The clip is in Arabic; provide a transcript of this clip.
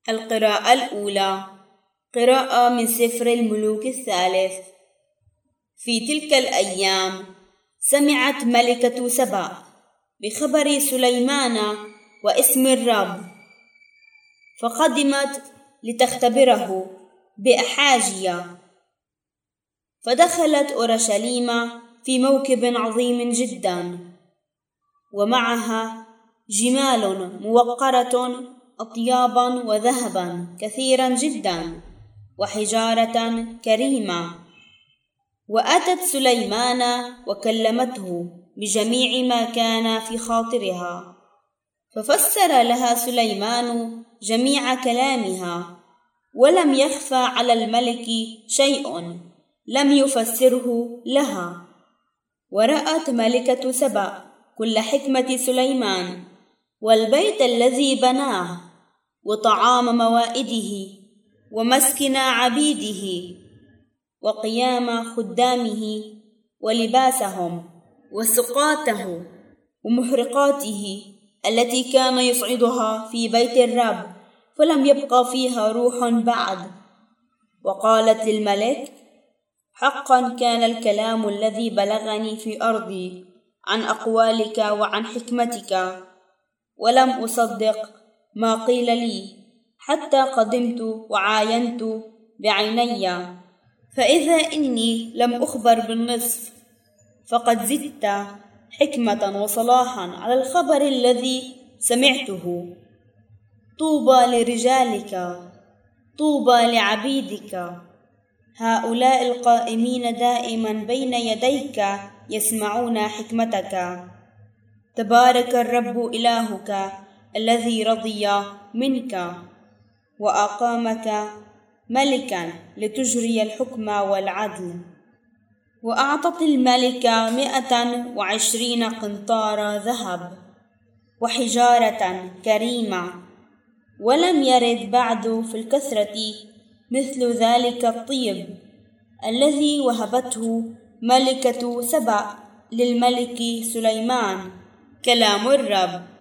القراءة الأولى قراءة من سفر الملوك الثالث. في تلك الأيام سمعت ملكة سبأ بخبر سليمان واسم الرب، فقدمت لتختبره بأحاجية، فدخلت أورشليم في موكب عظيم جدا، ومعها جمال موقرة أطيابا وذهبا كثيرا جدا وحجارة كريمة. وأتت سليمان وكلمته بجميع ما كان في خاطرها، ففسر لها سليمان جميع كلامها، ولم يخفى على الملك شيء لم يفسره لها. ورأت ملكة سبأ كل حكمة سليمان، والبيت الذي بناه، وطعام موائده، ومسكن عبيده، وقيام خدامه، ولباسهم، وسقاته، ومحرقاته التي كان يصعدها في بيت الرب، فلم يبقى فيها روح بعد. وقالت للملك: حقا كان الكلام الذي بلغني في أرضي عن أقوالك وعن حكمتك، ولم أصدق ما قيل لي حتى قدمت وعاينت بعيني، فإذا إني لم أخبر بالنصف، فقد زدت حكمة وصلاحا على الخبر الذي سمعته. طوبى لرجالك، طوبى لعبيدك، هؤلاء القائمين دائما بين يديك يسمعون حكمتك. تبارك الرب إلهك الذي رضي منك وأقامك ملكا لتجري الحكم والعدل. وأعطت الملكة 120 قنطار ذهب وحجارة كريمة، ولم يرد بعد في الكثرة مثل ذلك الطيب الذي وهبته ملكة سبأ للملك سليمان. كلام الرب.